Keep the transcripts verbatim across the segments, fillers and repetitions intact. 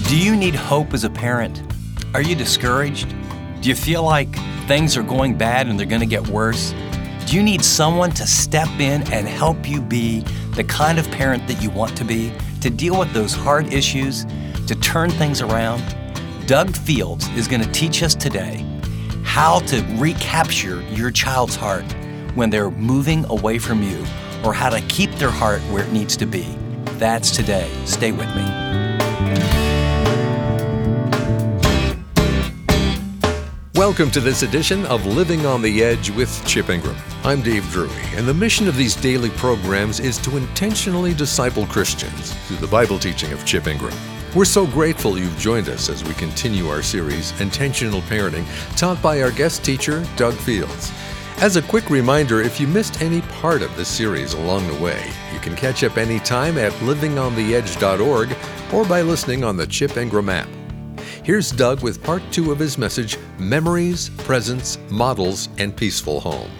Do you need hope as a parent? Are you discouraged? Do you feel like things are going bad and they're going to get worse? Do you need someone to step in and help you be the kind of parent that you want to be, to deal with those hard issues, to turn things around? Doug Fields is going to teach us today how to recapture your child's heart when they're moving away from you, or how to keep their heart where it needs to be. That's today. Stay with me. Welcome to this edition of Living on the Edge with Chip Ingram. I'm Dave Drury, and the mission of these daily programs is to intentionally disciple Christians through the Bible teaching of Chip Ingram. We're so grateful you've joined us as we continue our series, Intentional Parenting, taught by our guest teacher, Doug Fields. As a quick reminder, if you missed any part of this series along the way, you can catch up anytime at living on the edge dot org or by listening on the Chip Ingram app. Here's Doug with part two of his message, Memories, Presence, Models, and Peaceful Home.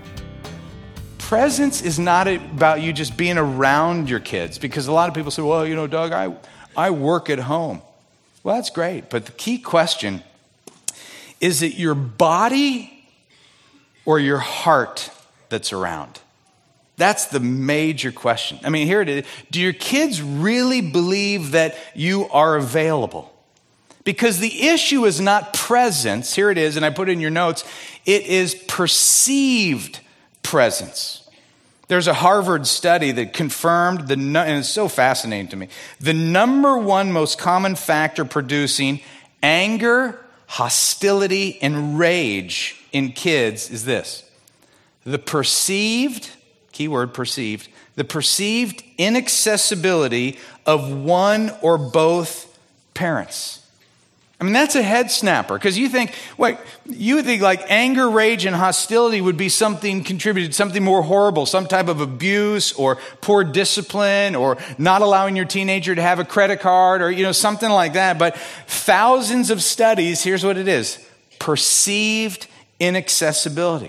Presence is not about you just being around your kids, because a lot of people say, well, you know, Doug, I, I work at home. Well, that's great, but the key question, is it your body or your heart that's around? That's the major question. I mean, here it is. Do your kids really believe that you are available? Because the issue is not presence. Here it is, and I put it in your notes. It is perceived presence. There's a Harvard study that confirmed, the and it's so fascinating to me, the number one most common factor producing anger, hostility, and rage in kids is this: the perceived, keyword perceived, the perceived inaccessibility of one or both parents. I mean, that's a head snapper, because you think, wait, you would think like anger, rage, and hostility would be something contributed, something more horrible, some type of abuse or poor discipline or not allowing your teenager to have a credit card or, you know, something like that. But thousands of studies, here's what it is: perceived inaccessibility.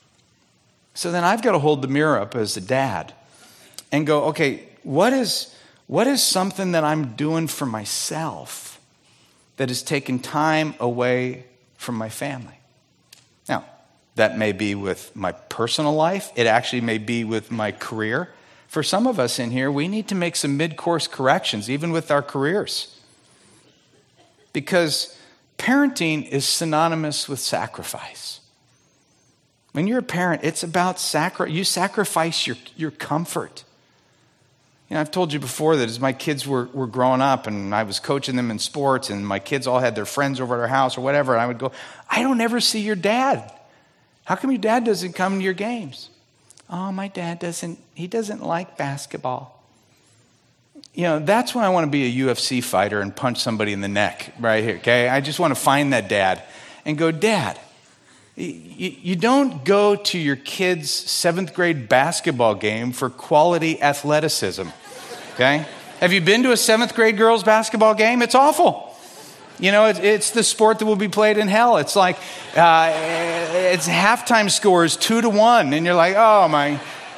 So then I've got to hold the mirror up as a dad and go, okay, what is what is something that I'm doing for myself that has taken time away from my family? Now, that may be with my personal life. It actually may be with my career. For some of us in here, we need to make some mid-course corrections, even with our careers. Because parenting is synonymous with sacrifice. When you're a parent, it's about sacri- you sacrifice your, your comfort. You know, I've told you before that as my kids were, were growing up and I was coaching them in sports and my kids all had their friends over at our house or whatever, and I would go, I don't ever see your dad. How come your dad doesn't come to your games? Oh, my dad doesn't, he doesn't like basketball. You know, that's when I want to be a U F C fighter and punch somebody in the neck right here, okay? I just want to find that dad and go, Dad, you, you don't go to your kid's seventh grade basketball game for quality athleticism, okay? Have you been to a seventh grade girls basketball game? It's awful. You know, it, it's the sport that will be played in hell. It's like, uh, it's halftime score is two to one, and you're like, oh my.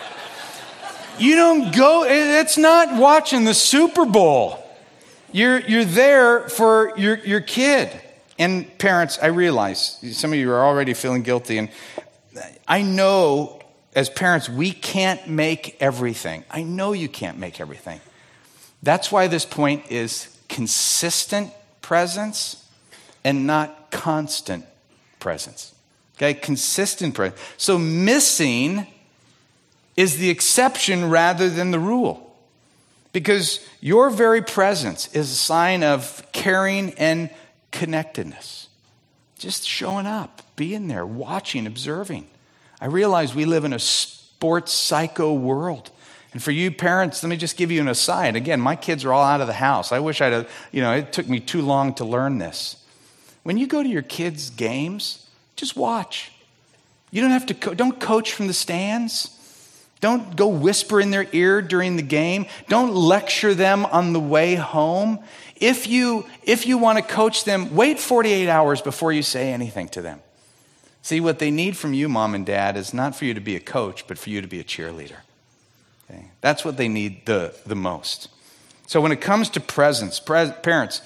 You don't go, it's not watching the Super Bowl. You're, you're there for your, your kid. And parents, I realize some of you are already feeling guilty, and I know as parents we can't make everything. I know you can't make everything. That's why this point is consistent presence and not constant presence. Okay, consistent presence. So missing is the exception rather than the rule, because your very presence is a sign of caring and connectedness. Just showing up, being there, watching, observing. I realize we live in a sports psycho world. And for you parents, let me just give you an aside. Again, my kids are all out of the house. I wish I'd have, you know, it took me too long to learn this. When you go to your kids' games, just watch. You don't have to, co- don't coach from the stands. Don't go whisper in their ear during the game. Don't lecture them on the way home. If you if you want to coach them, wait forty-eight hours before you say anything to them. See, what they need from you, mom and dad, is not for you to be a coach, but for you to be a cheerleader. Okay? That's what they need the, the most. So when it comes to presence, pre- parents,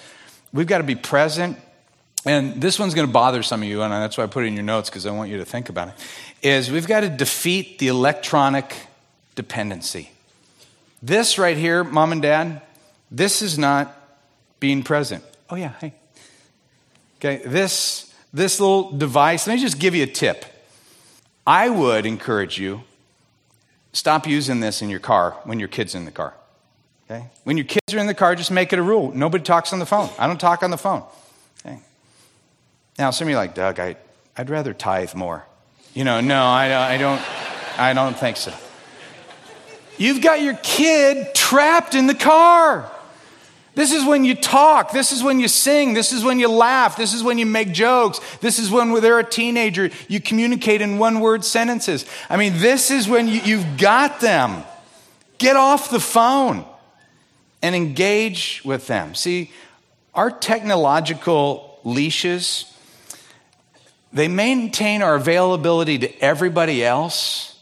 We've got to be present. And this one's going to bother some of you, and that's why I put it in your notes, because I want you to think about it, is we've got to defeat the electronic dependency. This right here, mom and dad, this is not being present. Oh yeah, hey. Okay, this, this little device, let me just give you a tip. I would encourage you, stop using this in your car when your kid's in the car. Okay? When your kids are in the car, just make it a rule. Nobody talks on the phone. I don't talk on the phone. Okay? Now, some of you are like, Doug, I, I'd rather tithe more. You know, no, I, I don't, I don't think so. You've got your kid trapped in the car. This is when you talk. This is when you sing. This is when you laugh. This is when you make jokes. This is when they're a teenager, you communicate in one-word sentences. I mean, this is when you, you've got them. Get off the phone and engage with them. See, our technological leashes, they maintain our availability to everybody else,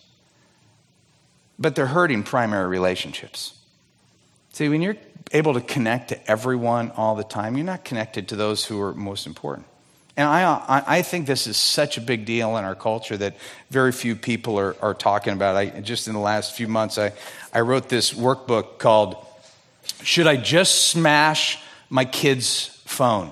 but they're hurting primary relationships. See, when you're able to connect to everyone all the time, you're not connected to those who are most important. And I I think this is such a big deal in our culture that very few people are, are talking about. I just in the last few months, I, I wrote this workbook called Should I Just Smash My Kid's Phone?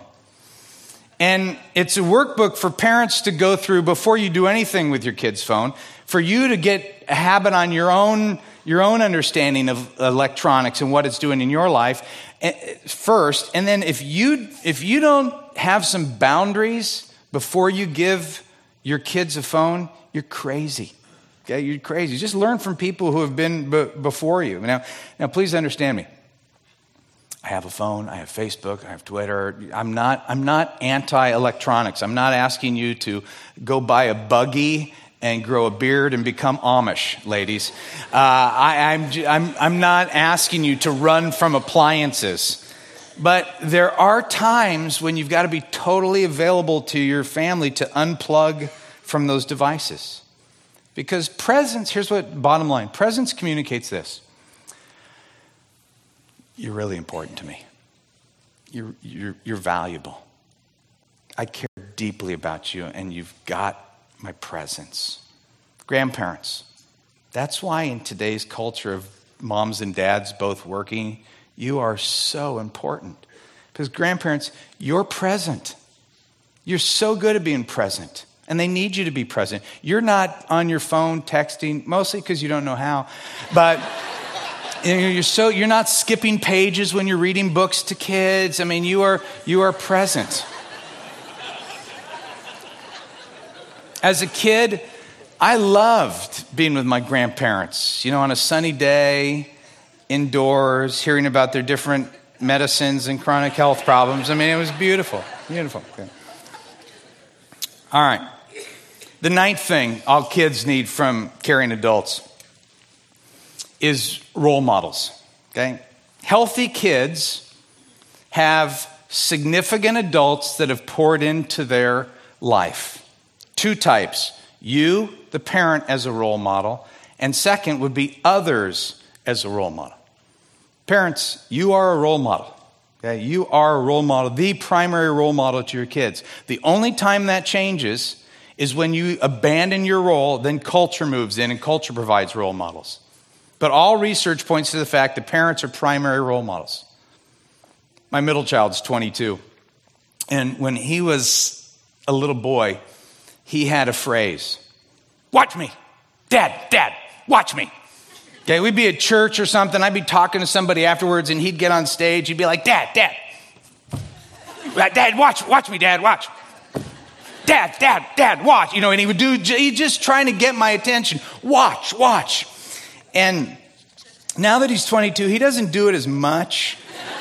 And it's a workbook for parents to go through before you do anything with your kid's phone, for you to get a habit on your own your own understanding of electronics and what it's doing in your life first. And then if you if you don't have some boundaries before you give your kids a phone, you're crazy. Okay, you're crazy. Just learn from people who have been b- before you. Now, now, please understand me. I have a phone, I have Facebook, I have Twitter. I'm not I'm not anti-electronics. I'm not asking you to go buy a buggy and grow a beard and become Amish, ladies. Uh, I, I'm, I'm, I'm not asking you to run from appliances. But there are times when you've got to be totally available to your family to unplug from those devices. Because presence, here's what, bottom line, presence communicates this. You're really important to me. You're, you're, you're valuable. I care deeply about you, and you've got my presence. Grandparents. That's why in today's culture of moms and dads both working, you are so important. Because grandparents, you're present. You're so good at being present. And they need you to be present. You're not on your phone texting, mostly because you don't know how. But you're so you're not skipping pages when you're reading books to kids. I mean, you are you are present. As a kid, I loved being with my grandparents, you know, on a sunny day, indoors, hearing about their different medicines and chronic health problems. I mean, it was beautiful, beautiful. Okay. All right. The ninth thing all kids need from caring adults is role models, okay? Healthy kids have significant adults that have poured into their life. Two types, you, the parent, as a role model, and second would be others as a role model. Parents, you are a role model. Okay? You are a role model, the primary role model to your kids. The only time that changes is when you abandon your role, then culture moves in and culture provides role models. But all research points to the fact that parents are primary role models. My middle child's twenty-two. And when he was a little boy, he had a phrase, watch me, dad, dad, watch me. Okay, we'd be at church or something, I'd be talking to somebody afterwards and he'd get on stage, he'd be like, dad, dad, dad, watch, watch me, dad, watch. Dad, dad, dad, watch. You know, and he would do, he's just trying to get my attention. Watch, watch. And now that he's twenty-two, he doesn't do it as much.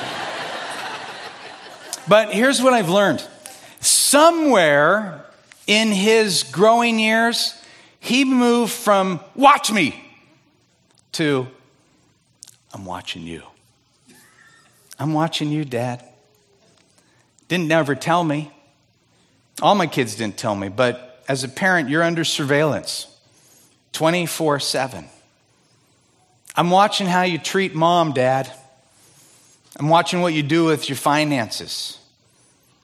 But here's what I've learned. Somewhere in his growing years, he moved from watch me to I'm watching you. I'm watching you, Dad. Didn't never tell me. All my kids didn't tell me, but as a parent, you're under surveillance twenty-four seven. I'm watching how you treat mom, Dad. I'm watching what you do with your finances.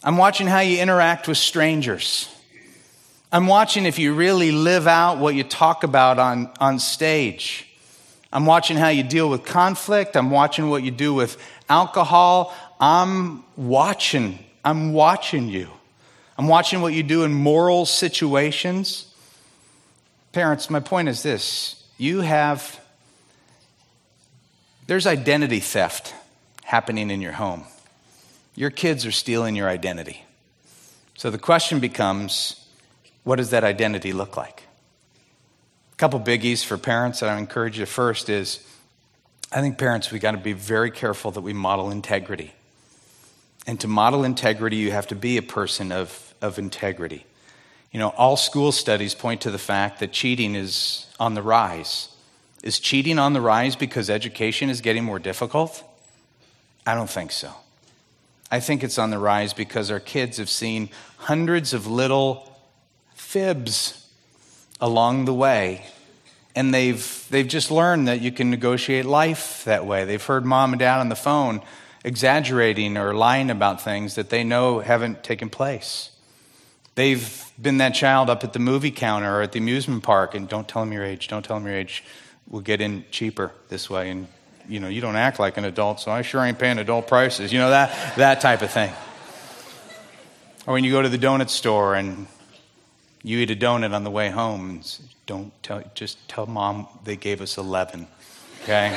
I'm watching how you interact with strangers. I'm watching if you really live out what you talk about on, on stage. I'm watching how you deal with conflict. I'm watching what you do with alcohol. I'm watching. I'm watching you. I'm watching what you do in moral situations. Parents, my point is this. You have, there's identity theft happening in your home. Your kids are stealing your identity. So the question becomes, what does that identity look like? A couple biggies for parents that I encourage you. First is, I think parents, we got to be very careful that we model integrity. And to model integrity, you have to be a person of, of integrity. You know, all school studies point to the fact that cheating is on the rise. Is cheating on the rise because education is getting more difficult? I don't think so. I think it's on the rise because our kids have seen hundreds of little fibs along the way, and they've they've just learned that you can negotiate life that way. They've heard mom and dad on the phone exaggerating or lying about things that they know haven't taken place. They've been that child up at the movie counter or at the amusement park, and don't tell them your age, don't tell them your age. We'll get in cheaper this way, and you know, you don't act like an adult, so I sure ain't paying adult prices. You know, that that type of thing. Or when you go to the donut store and you eat a donut on the way home, and don't tell, just tell mom they gave us eleven, okay?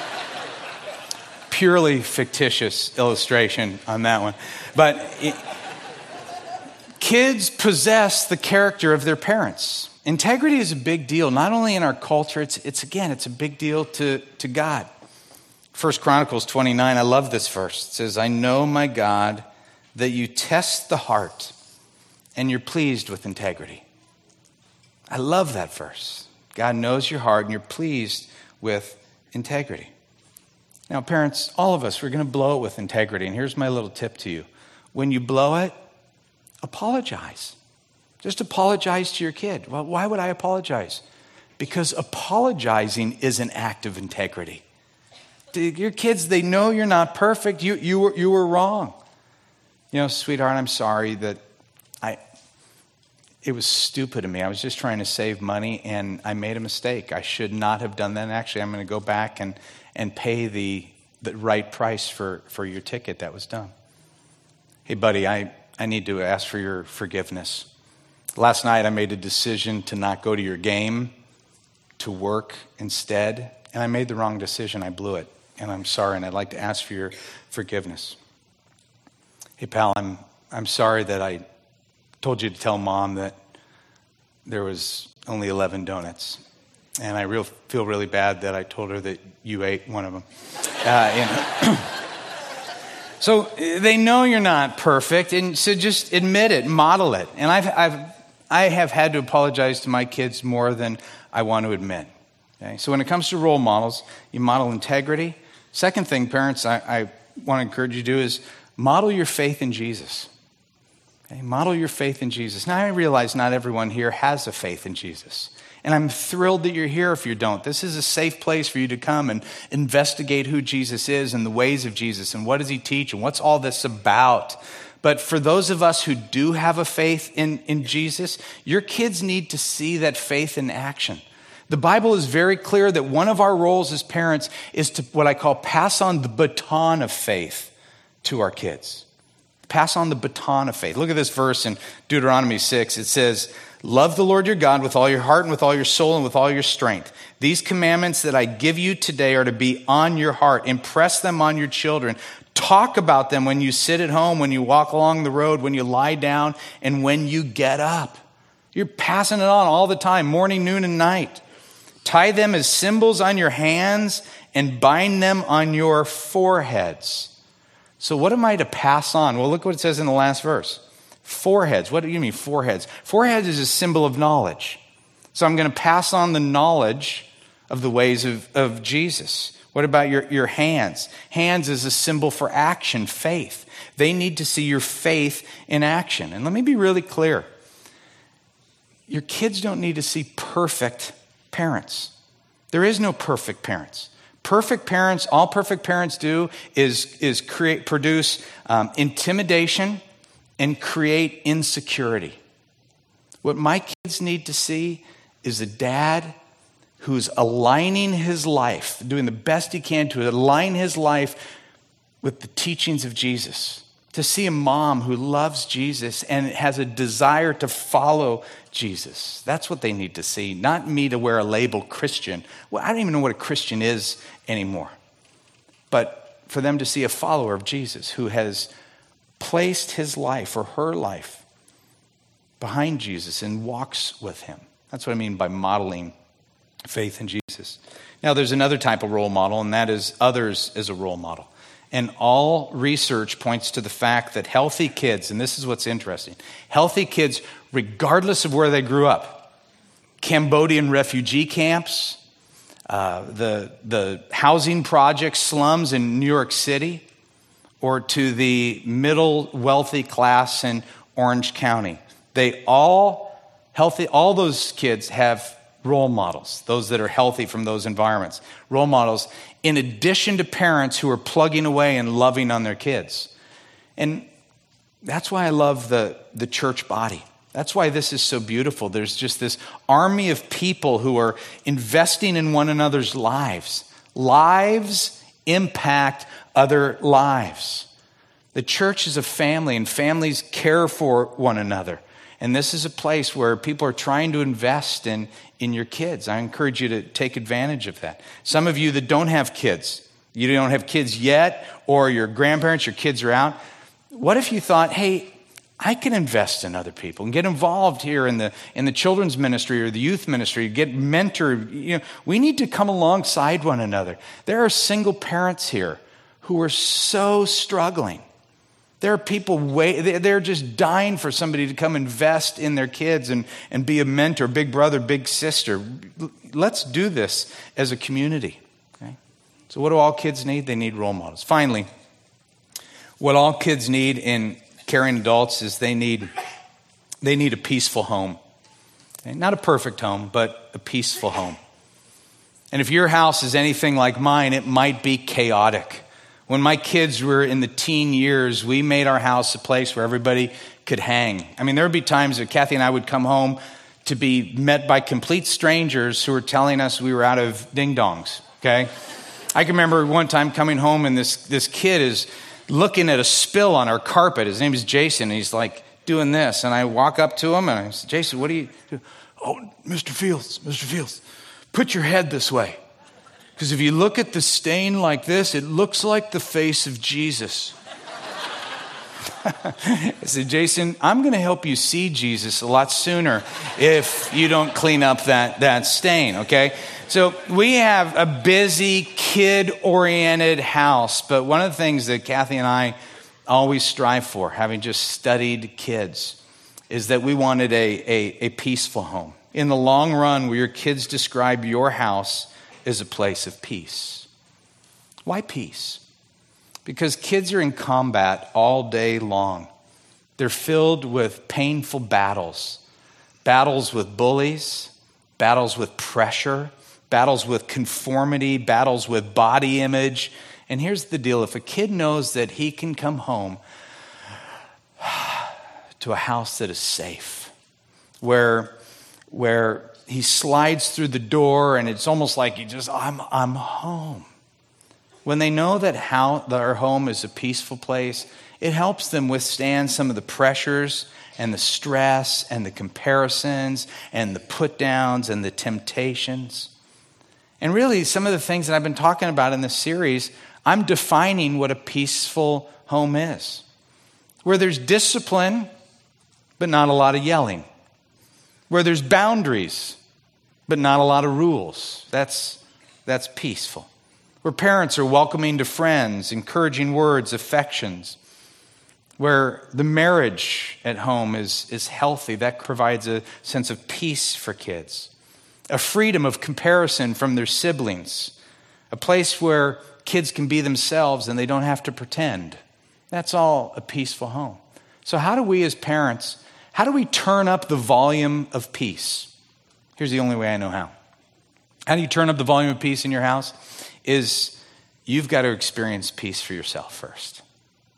Purely fictitious illustration on that one. But it, kids possess the character of their parents. Integrity is a big deal, not only in our culture, it's, it's again, it's a big deal to, to God. First Chronicles twenty-nine, I love this verse. It says, I know, my God, that you test the heart and you're pleased with integrity. I love that verse. God knows your heart and you're pleased with integrity. Now, parents, all of us, we're going to blow it with integrity. And here's my little tip to you. When you blow it, apologize. Just apologize to your kid. Well, why would I apologize? Because apologizing is an act of integrity. Your kids, they know you're not perfect. You, you, were, you were wrong. You know, sweetheart, I'm sorry that I, it was stupid of me. I was just trying to save money and I made a mistake. I should not have done that. And actually, I'm going to go back and, and pay the, the right price for, for your ticket that was done. Hey, buddy, I, I need to ask for your forgiveness. Last night, I made a decision to not go to your game, to work instead. And I made the wrong decision. I blew it. And I'm sorry, and I'd like to ask for your forgiveness. Hey, pal, I'm I'm sorry that I told you to tell mom that there was only eleven donuts. And I real, feel really bad that I told her that you ate one of them. Uh, you know. So they know you're not perfect, and so just admit it, model it. And I've, I've, I have had to apologize to my kids more than I want to admit. Okay? So when it comes to role models, you model integrity. Second thing, parents, I, I want to encourage you to do is model your faith in Jesus. Okay? Model your faith in Jesus. Now, I realize not everyone here has a faith in Jesus. And I'm thrilled that you're here if you don't. This is a safe place for you to come and investigate who Jesus is and the ways of Jesus and what does he teach and what's all this about. But for those of us who do have a faith in, in Jesus, your kids need to see that faith in action. The Bible is very clear that one of our roles as parents is to what I call pass on the baton of faith to our kids. Pass on the baton of faith. Look at this verse in Deuteronomy six. It says, love the Lord your God with all your heart and with all your soul and with all your strength. These commandments that I give you today are to be on your heart. Impress them on your children. Talk about them when you sit at home, when you walk along the road, when you lie down, and when you get up. You're passing it on all the time, morning, noon, and night. Tie them as symbols on your hands and bind them on your foreheads. So what am I to pass on? Well, look what it says in the last verse. Foreheads. What do you mean foreheads? Foreheads is a symbol of knowledge. So I'm going to pass on the knowledge of the ways of, of Jesus. What about your, your hands? Hands is a symbol for action, faith. They need to see your faith in action. And let me be really clear. Your kids don't need to see perfect parents. There is no perfect parents. Perfect parents, all perfect parents do is, is create, produce um, intimidation and create insecurity. What my kids need to see is a dad who's aligning his life, doing the best he can to align his life with the teachings of Jesus. To see a mom who loves Jesus and has a desire to follow Jesus. That's what they need to see, not me to wear a label Christian. Well, I don't even know what a Christian is anymore. But for them to see a follower of Jesus who has placed his life or her life behind Jesus and walks with him. That's what I mean by modeling faith in Jesus. Now, there's another type of role model, and that is others as a role model. And all research points to the fact that healthy kids, and this is what's interesting, healthy kids, regardless of where they grew up, Cambodian refugee camps, uh, the, the housing projects, slums in New York City, or to the middle wealthy class in Orange County. They all, healthy, all those kids have role models, those that are healthy from those environments. Role models, in addition to parents who are plugging away and loving on their kids. And that's why I love the, the church body. That's why this is so beautiful. There's just this army of people who are investing in one another's lives. Lives impact other lives. The church is a family, and families care for one another. And this is a place where people are trying to invest in, in your kids. I encourage you to take advantage of that. Some of you that don't have kids, you don't have kids yet, or your grandparents, your kids are out. What if you thought, hey, I can invest in other people and get involved here in the in the children's ministry or the youth ministry, get mentored. You know, we need to come alongside one another. There are single parents here who are so struggling. There are people, way, they're just dying for somebody to come invest in their kids and, and be a mentor, big brother, big sister. Let's do this as a community. Okay? So what do all kids need? They need role models. Finally, what all kids need in caring adults is they need, they need a peaceful home. Okay? Not a perfect home, but a peaceful home. And if your house is anything like mine, it might be chaotic. When my kids were in the teen years, we made our house a place where everybody could hang. I mean, there would be times that Kathy and I would come home to be met by complete strangers who were telling us we were out of ding-dongs, okay? I can remember one time coming home and this, this kid is looking at a spill on our carpet. His name is Jason, and he's like doing this. And I walk up to him and I say, Jason, what do you do? Oh, Mister Fields, Mister Fields, put your head this way. Because if you look at the stain like this, it looks like the face of Jesus. I said, Jason, I'm going to help you see Jesus a lot sooner if you don't clean up that, that stain, okay? So we have a busy, kid-oriented house, but one of the things that Kathy and I always strive for, having just studied kids, is that we wanted a, a, a peaceful home. In the long run, will your kids describe your house is a place of peace. Why peace? Because kids are in combat all day long. They're filled with painful battles. Battles with bullies, battles with pressure, battles with conformity, battles with body image. And here's the deal. If a kid knows that he can come home to a house that is safe, where, where he slides through the door and it's almost like he just, I'm, I'm home. When they know that how their home is a peaceful place, it helps them withstand some of the pressures and the stress and the comparisons and the put downs and the temptations. And really, some of the things that I've been talking about in this series, I'm defining what a peaceful home is. Where there's discipline, but not a lot of yelling. Where there's boundaries, but not a lot of rules. That's, that's peaceful. Where parents are welcoming to friends, encouraging words, affections. Where the marriage at home is, is healthy. That provides a sense of peace for kids. A freedom of comparison from their siblings. A place where kids can be themselves and they don't have to pretend. That's all a peaceful home. So how do we as parents, how do we turn up the volume of peace? Here's the only way I know how. How do you turn up the volume of peace in your house? Is you've got to experience peace for yourself first.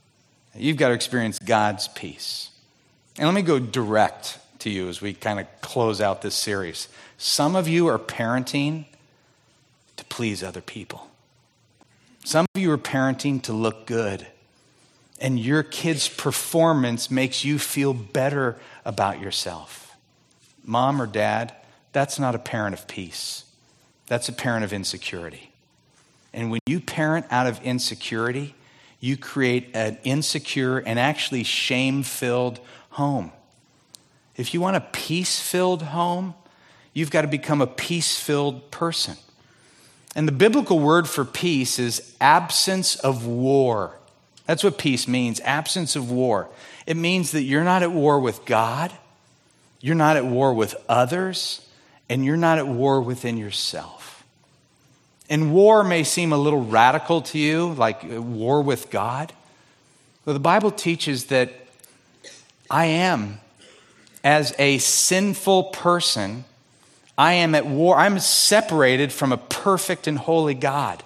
You've got to experience God's peace. And let me go direct to you as we kind of close out this series. Some of you are parenting to please other people. Some of you are parenting to look good. And your kid's performance makes you feel better about yourself. Mom or dad, that's not a parent of peace. That's a parent of insecurity. And when you parent out of insecurity, you create an insecure and actually shame-filled home. If you want a peace-filled home, you've got to become a peace-filled person. And the biblical word for peace is absence of war. That's what peace means, absence of war. It means that you're not at war with God, you're not at war with others, and you're not at war within yourself. And war may seem a little radical to you, like war with God. But the Bible teaches that I am, as a sinful person, I am at war. I'm separated from a perfect and holy God.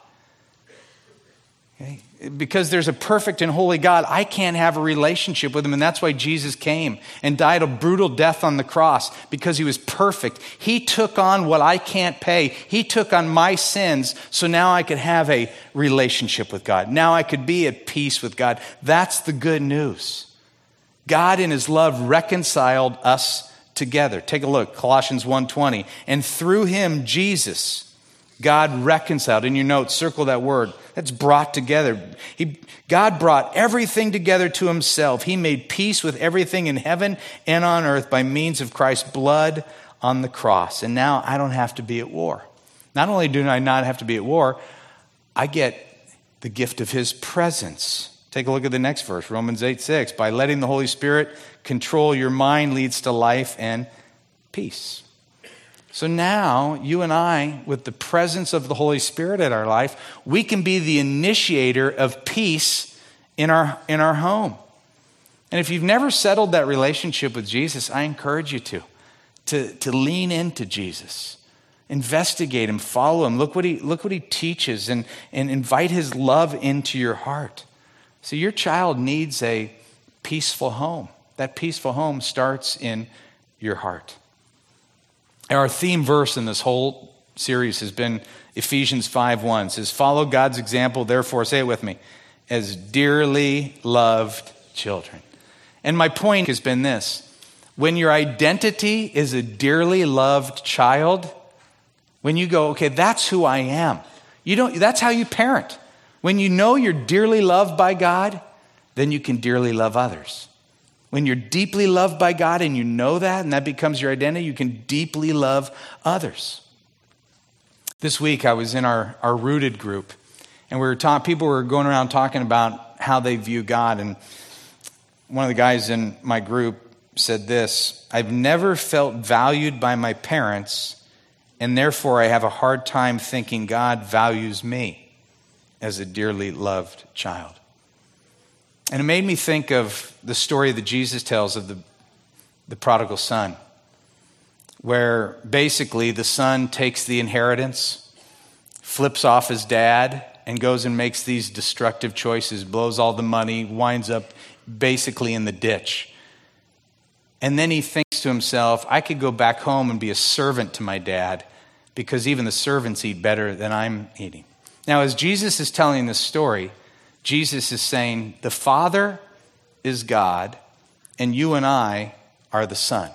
Okay? Because there's a perfect and holy God, I can't have a relationship with him. And that's why Jesus came and died a brutal death on the cross, because he was perfect. He took on what I can't pay. He took on my sins, so now I could have a relationship with God. Now I could be at peace with God. That's the good news. God in his love reconciled us together. Take a look, Colossians one twenty. And through him, Jesus, God reconciled. In your notes, circle that word. That's brought together. He, God brought everything together to himself. He made peace with everything in heaven and on earth by means of Christ's blood on the cross. And now I don't have to be at war. Not only do I not have to be at war, I get the gift of his presence. Take a look at the next verse, Romans eight six. By letting the Holy Spirit control your mind leads to life and peace. So now, you and I, with the presence of the Holy Spirit in our life, we can be the initiator of peace in our, in our home. And if you've never settled that relationship with Jesus, I encourage you to, to, to lean into Jesus. Investigate him, follow him. Look what he, look what he teaches, and, and invite his love into your heart. So your child needs a peaceful home. That peaceful home starts in your heart. Our theme verse in this whole series has been Ephesians five one. It says, follow God's example, therefore, say it with me, as dearly loved children. And my point has been this. When your identity is a dearly loved child, when you go, okay, that's who I am. You don't, that's how you parent. When you know you're dearly loved by God, then you can dearly love others. When you're deeply loved by God and you know that, and that becomes your identity, you can deeply love others. This week I was in our, our Rooted group, and we were talking, people were going around talking about how they view God. And one of the guys in my group said this: I've never felt valued by my parents, and therefore I have a hard time thinking God values me as a dearly loved child. And it made me think of the story that Jesus tells of the, the prodigal son, where basically the son takes the inheritance, flips off his dad, and goes and makes these destructive choices, blows all the money, winds up basically in the ditch. And then he thinks to himself, I could go back home and be a servant to my dad, because even the servants eat better than I'm eating. Now, as Jesus is telling this story, Jesus is saying, the Father is God, and you and I are the Son.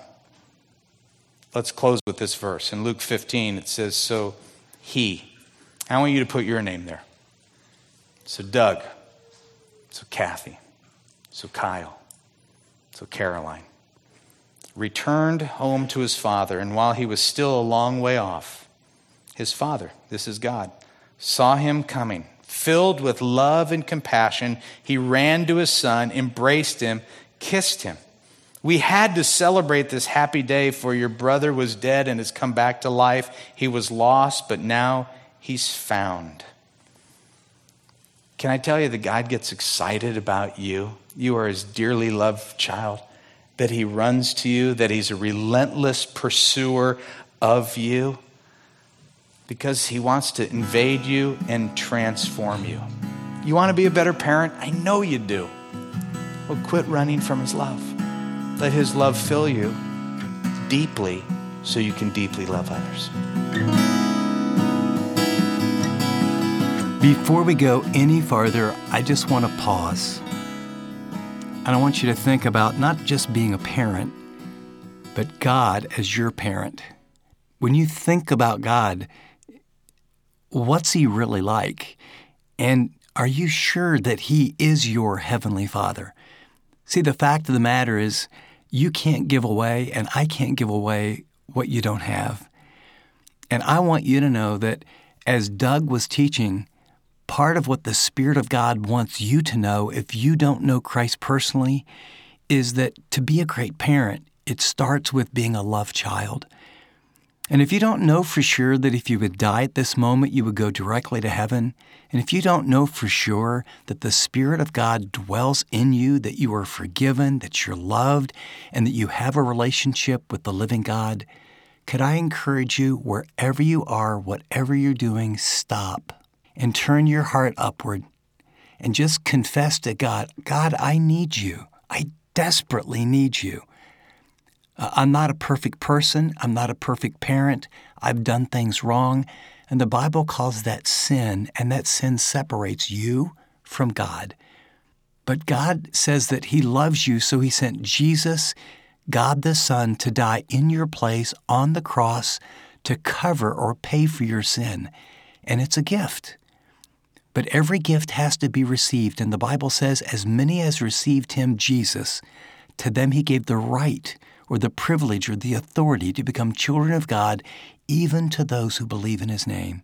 Let's close with this verse. In Luke fifteen, it says, so he. I want you to put your name there. So Doug. So Kathy. So Kyle. So Caroline. Returned home to his father, and while he was still a long way off, his father, this is God, saw him coming. Filled with love and compassion, he ran to his son, embraced him, kissed him. We had to celebrate this happy day, for your brother was dead and has come back to life. He was lost, but now he's found. Can I tell you that God gets excited about you? You are his dearly loved child, that he runs to you, that he's a relentless pursuer of you, because he wants to invade you and transform you. You want to be a better parent? I know you do. Well, quit running from his love. Let his love fill you deeply so you can deeply love others. Before we go any farther, I just want to pause. And I want you to think about not just being a parent, but God as your parent. When you think about God, what's he really like? And are you sure that he is your heavenly Father? See, the fact of the matter is you can't give away, and I can't give away what you don't have. And I want you to know that as Doug was teaching, part of what the Spirit of God wants you to know, if you don't know Christ personally, is that to be a great parent, it starts with being a loved child. And if you don't know for sure that if you would die at this moment, you would go directly to heaven, and if you don't know for sure that the Spirit of God dwells in you, that you are forgiven, that you're loved, and that you have a relationship with the living God, could I encourage you, wherever you are, whatever you're doing, stop and turn your heart upward and just confess to God, God, I need you. I desperately need you. Uh, I'm not a perfect person. I'm not a perfect parent. I've done things wrong. And the Bible calls that sin, and that sin separates you from God. But God says that he loves you, so he sent Jesus, God the Son, to die in your place on the cross to cover or pay for your sin. And it's a gift. But every gift has to be received. And the Bible says, as many as received him, Jesus, to them he gave the right or the privilege or the authority to become children of God, even to those who believe in his name.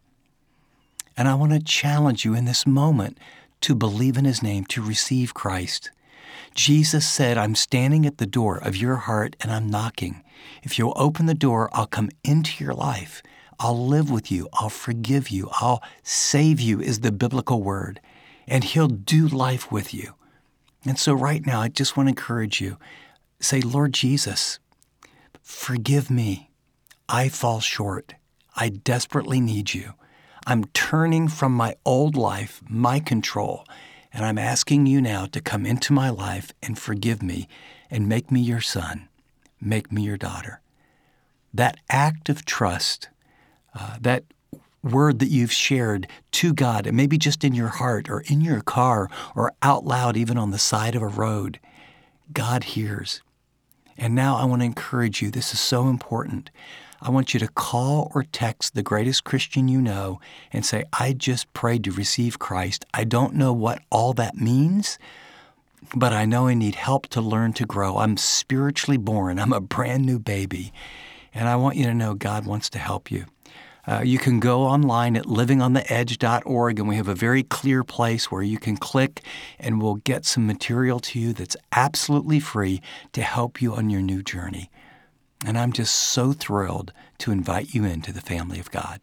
And I want to challenge you in this moment to believe in his name, to receive Christ. Jesus said, I'm standing at the door of your heart and I'm knocking. If you'll open the door, I'll come into your life. I'll live with you. I'll forgive you. I'll save you is the biblical word. And he'll do life with you. And so right now, I just want to encourage you. Say, Lord Jesus, forgive me. I fall short. I desperately need you. I'm turning from my old life, my control, and I'm asking you now to come into my life and forgive me and make me your son, make me your daughter. That act of trust, uh, that word that you've shared to God, and maybe just in your heart or in your car or out loud, even on the side of a road, God hears. And now I want to encourage you, this is so important. I want you to call or text the greatest Christian you know and say, I just prayed to receive Christ. I don't know what all that means, but I know I need help to learn to grow. I'm spiritually born. I'm a brand new baby. And I want you to know God wants to help you. Uh, you can go online at living on the edge dot org, and we have a very clear place where you can click, and we'll get some material to you that's absolutely free to help you on your new journey. And I'm just so thrilled to invite you into the family of God.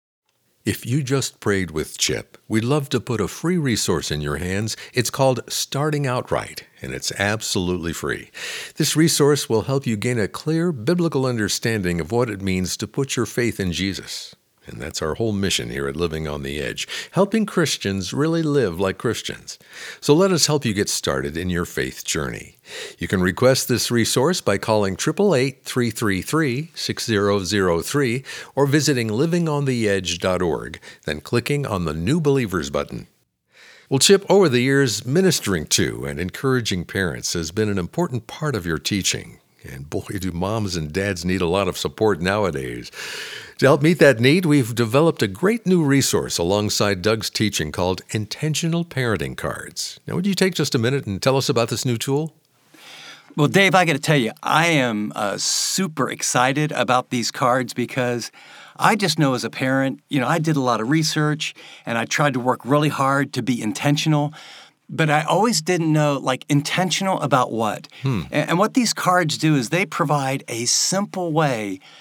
If you just prayed with Chip, we'd love to put a free resource in your hands. It's called Starting Out Right, and it's absolutely free. This resource will help you gain a clear biblical understanding of what it means to put your faith in Jesus. And that's our whole mission here at Living on the Edge, helping Christians really live like Christians. So let us help you get started in your faith journey. You can request this resource by calling eight eight eight, three three three, six zero zero three or visiting living on the edge dot org, then clicking on the New Believers button. Well, Chip, over the years, ministering to and encouraging parents has been an important part of your teaching. And boy, do moms and dads need a lot of support nowadays. To help meet that need, we've developed a great new resource alongside Doug's teaching called Intentional Parenting Cards. Now, would you take just a minute and tell us about this new tool? Well, Dave, I got to tell you, I am uh, super excited about these cards because I just know as a parent, you know, I did a lot of research and I tried to work really hard to be intentional. But I always didn't know, like, intentional about what. Hmm. And, and what these cards do is they provide a simple way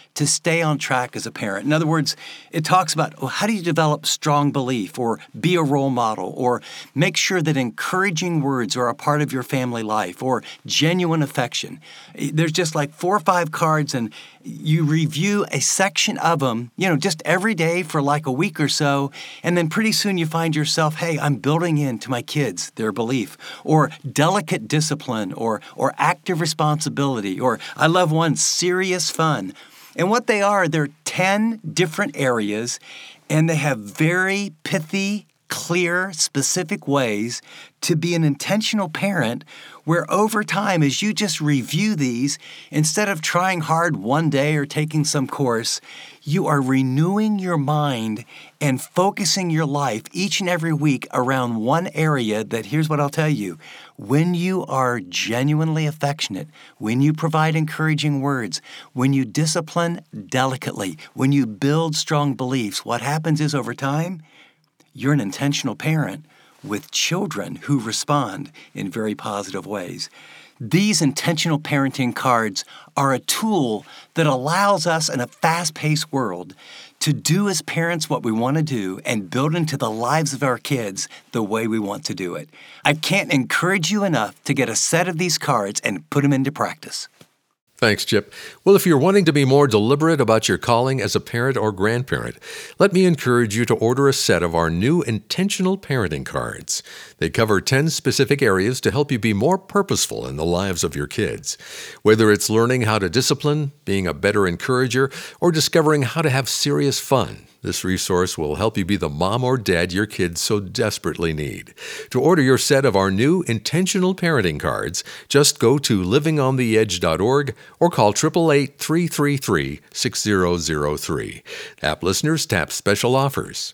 to stay on track as a parent. In other words, it talks about well, how do you develop strong belief or be a role model or make sure that encouraging words are a part of your family life or genuine affection. There's just like four or five cards and you review a section of them, you know, just every day for like a week or so. And then pretty soon you find yourself, hey, I'm building into my kids their belief or delicate discipline or, or active responsibility or I love one, serious fun. And what they are, they're ten different areas and they have very pithy, clear, specific ways to be an intentional parent where over time, as you just review these, instead of trying hard one day or taking some course, you are renewing your mind and focusing your life each and every week around one area that, here's what I'll tell you, when you are genuinely affectionate, when you provide encouraging words, when you discipline delicately, when you build strong beliefs, what happens is over time, you're an intentional parent with children who respond in very positive ways. These intentional parenting cards are a tool that allows us in a fast-paced world to do as parents what we want to do and build into the lives of our kids the way we want to do it. I can't encourage you enough to get a set of these cards and put them into practice. Thanks, Chip. Well, if you're wanting to be more deliberate about your calling as a parent or grandparent, let me encourage you to order a set of our new intentional parenting cards. They cover ten specific areas to help you be more purposeful in the lives of your kids. Whether it's learning how to discipline, being a better encourager, or discovering how to have serious fun, this resource will help you be the mom or dad your kids so desperately need. To order your set of our new intentional parenting cards, just go to living on the edge dot org or call eight eight eight, three three three, six zero zero three. App listeners tap special offers.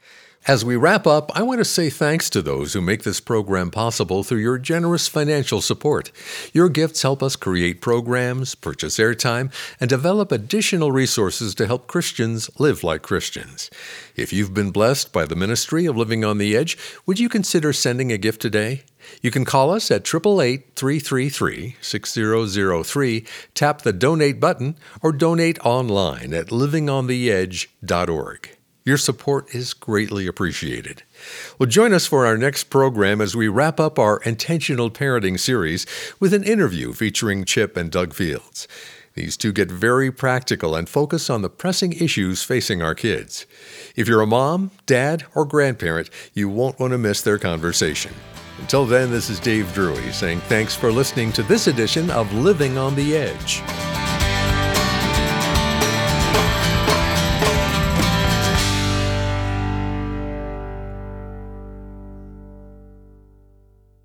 As we wrap up, I want to say thanks to those who make this program possible through your generous financial support. Your gifts help us create programs, purchase airtime, and develop additional resources to help Christians live like Christians. If you've been blessed by the ministry of Living on the Edge, would you consider sending a gift today? You can call us at eight eight eight, three three three, six zero zero three, tap the donate button, or donate online at living on the edge dot org. Your support is greatly appreciated. Well, join us for our next program as we wrap up our Intentional Parenting series with an interview featuring Chip and Doug Fields. These two get very practical and focus on the pressing issues facing our kids. If you're a mom, dad, or grandparent, you won't want to miss their conversation. Until then, this is Dave Drury saying thanks for listening to this edition of Living on the Edge.